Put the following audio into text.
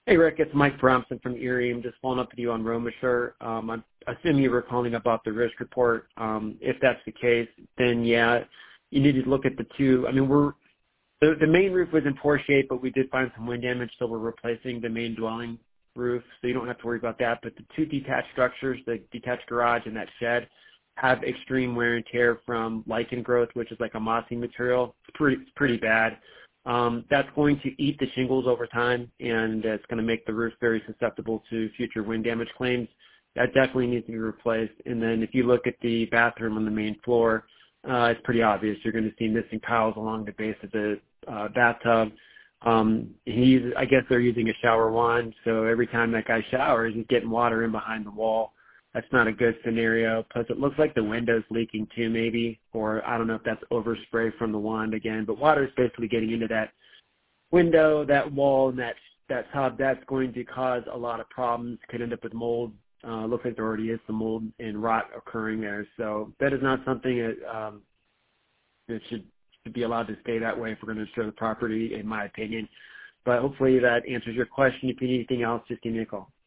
Hey, Rick, it's Mike Bromson from Erie. I'm just following up with you on Romasure. I'm assuming you were calling about the risk report. If that's the case, then yeah, you need to look at the two. I mean, the main roof was in poor shape, but we did find some wind damage, so we're replacing the main dwelling roof, so you don't have to worry about that. But the two detached structures, the detached garage and that shed, have extreme wear and tear from lichen growth, which is like a mossy material. It's pretty bad. That's going to eat the shingles over time, and it's going to make the roof very susceptible to future wind damage claims. That definitely needs to be replaced. And then if you look at the bathroom on the main floor, it's pretty obvious. You're going to see missing tiles along the base of the bathtub. I guess they're using a shower wand, so every time that guy showers, he's getting water in behind the wall. That's not a good scenario. Plus, it looks like the window's leaking too, maybe, or I don't know if that's overspray from the wand again. But water is basically getting into that window, that wall, and that tub. That's going to cause a lot of problems. Could end up with mold. Looks like there already is some mold and rot occurring there. So that is not something that should be allowed to stay that way if we're going to insure the property, in my opinion. But hopefully that answers your question. If you need anything else, just give me a call.